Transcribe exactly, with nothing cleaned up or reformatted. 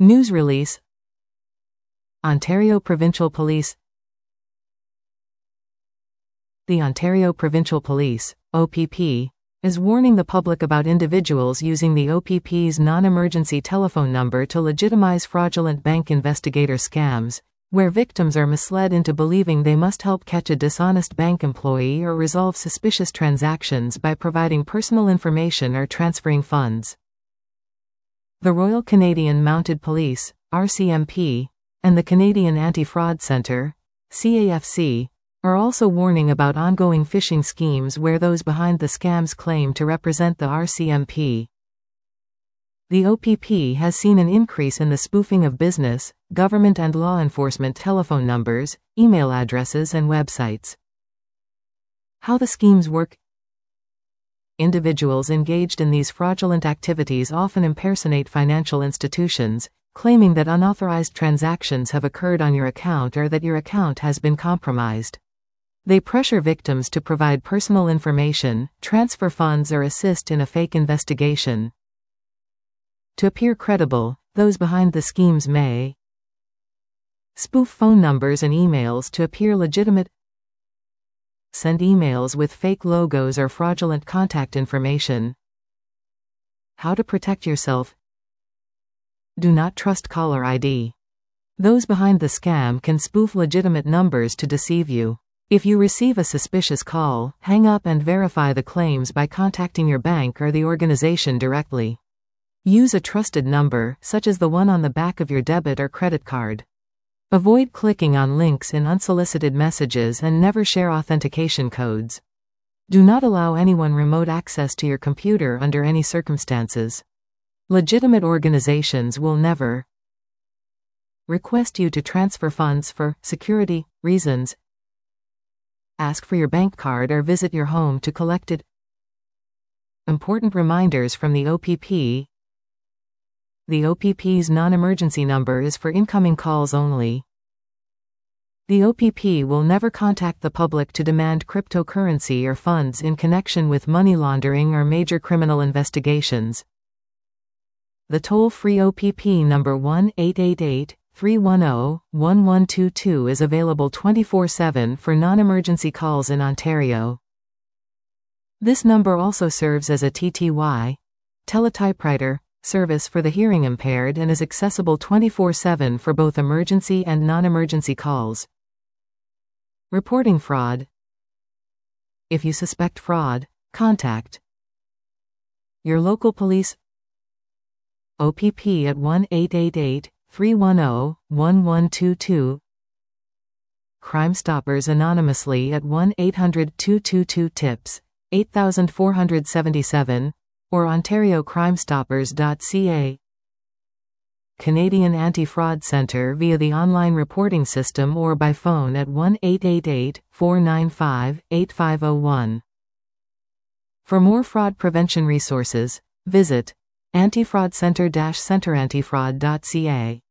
News release. Ontario Provincial Police. The Ontario Provincial Police, O P P, is warning the public about individuals using the O P P's non-emergency telephone number to legitimize fraudulent bank investigator scams, where victims are misled into believing they must help catch a dishonest bank employee or resolve suspicious transactions by providing personal information or transferring funds. The Royal Canadian Mounted Police, R C M P, and the Canadian Anti-Fraud Centre, C A F C, are also warning about ongoing phishing schemes where those behind the scams claim to represent the R C M P. The O P P has seen an increase in the spoofing of business, government and law enforcement telephone numbers, email addresses and websites. How the schemes work. Individuals engaged in these fraudulent activities often impersonate financial institutions, claiming that unauthorized transactions have occurred on your account or that your account has been compromised. They pressure victims to provide personal information, transfer funds or assist in a fake investigation. To appear credible, those behind the schemes may spoof phone numbers and emails to appear legitimate, send emails with fake logos or fraudulent contact information. How to protect yourself. Do not trust caller I D. Those behind the scam can spoof legitimate numbers to deceive you. If you receive a suspicious call, hang up and verify the claims by contacting your bank or the organization directly. Use a trusted number, such as the one on the back of your debit or credit card. Avoid clicking on links in unsolicited messages and never share authentication codes. Do not allow anyone remote access to your computer under any circumstances. Legitimate organizations will never request you to transfer funds for security reasons. Ask for your bank card or visit your home to collect it. Important reminders from the O P P. The O P P's non-emergency number is for incoming calls only. The O P P will never contact the public to demand cryptocurrency or funds in connection with money laundering or major criminal investigations. The toll-free O P P number one eight eight eight, three one zero, one one two two is available twenty-four seven for non-emergency calls in Ontario. This number also serves as a T T Y, teletypewriter, service for the hearing impaired and is accessible twenty-four seven for both emergency and non-emergency calls. Reporting fraud. If you suspect fraud, contact your local police O P P at one eight eight eight, three one zero, one one two two, Crime Stoppers anonymously at one eight hundred, two two two, TIPS, eight four seven seven, or ontario crime stoppers dot c a. Canadian Anti-Fraud Centre via the online reporting system or by phone at one eight eight eight, four nine five, eight five zero one. For more fraud prevention resources, visit antifraudcentre dash centre antifraud dot c a.